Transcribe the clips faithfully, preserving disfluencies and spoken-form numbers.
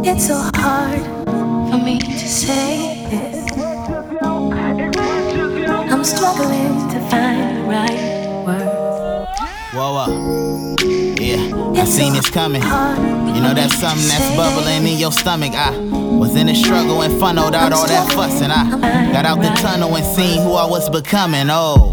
It's so hard for me to say this. I'm struggling to find the right words. Whoa, whoa. Yeah, I seen this coming. You know that's something that's bubbling in your stomach. I was in the struggle and funneled out all that fuss, and I got out the tunnel and seen who I was becoming. Oh,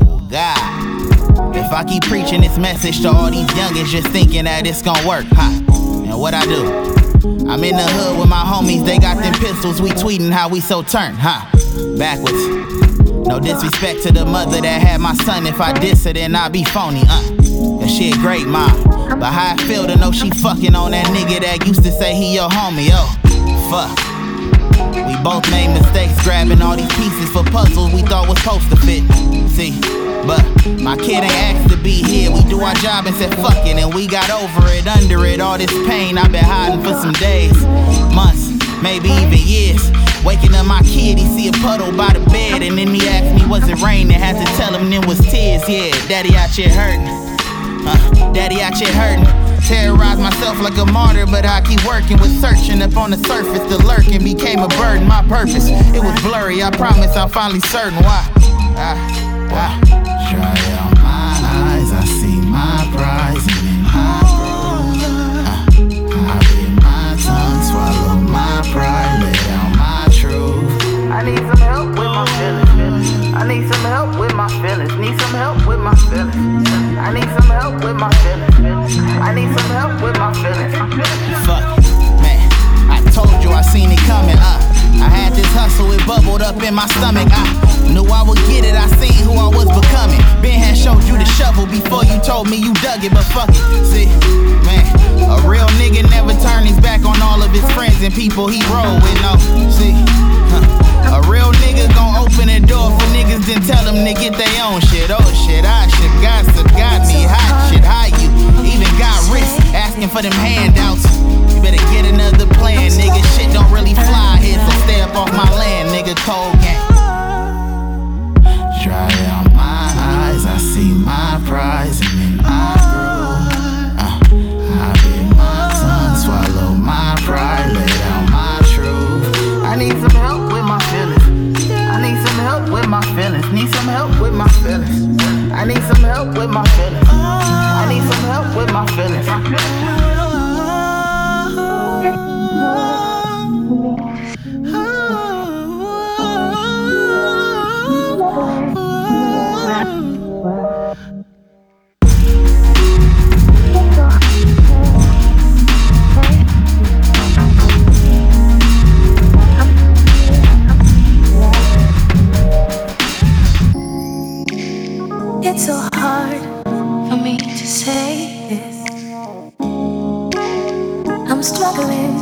God. If I keep preaching this message to all these youngins just thinking that it's gonna work, huh? And what I do? I'm in the hood with my homies, they got them pistols, we tweeting how we so turned, huh? Backwards. No disrespect to the mother that had my son, if I diss her then I be phony, uh. Cause she a great mom, but how I feel to know she fucking on that nigga that used to say he your homie, oh, fuck. We both made mistakes grabbing all these pieces for puzzles we thought was supposed to fit. See, but my kid ain't asked to be here. We do our job and said fuck it, and we got over it, under it. All this pain I've been hiding for some days, months, maybe even years. Waking up my kid, he see a puddle by the bed, and then he asked me was it raining. Had to tell him it was tears. Yeah, daddy out here hurting, uh, daddy out here hurting. Terrorize myself like a martyr, but I keep working with searching up on the surface. The lurking became a burden. My purpose, it was blurry. I promise I'm finally certain why. I, I, Dry out my eyes, I see my prize in my groove. I bit my tongue, swallow my pride, lay down my truth. I need some help with my feelings. I need some help with my feelings. Need some help with my feelings. I need some help with my feelings. I need some help with my feelings. Fuck, man, I told you I seen it coming, uh. I had this hustle, it bubbled up in my stomach. I knew I would get it, I seen who I was becoming. Ben had showed you the shovel before you told me you dug it, but fuck it. See, man, a real nigga never turn his back on all of his friends and people he roll with, no. See, huh. A real nigga gon' open the door for niggas, then tell them to get their own shit. Oh shit, I shit, gossip got me hot shit, how you even got rich, asking for them handouts. You better get another plan, nigga, shit don't really fly here, so stay up off my land, nigga, cold gang. Dry out my eyes, I see my prize, and then I grew. Uh, I bit my tongue, swallow my pride, lay down my truth. I need some help with my feelings. I need some help with my feelings. Need some help with my feelings. I need some help with my feelings. I need some help with my feelings. It's so hard for me to say this. I'm struggling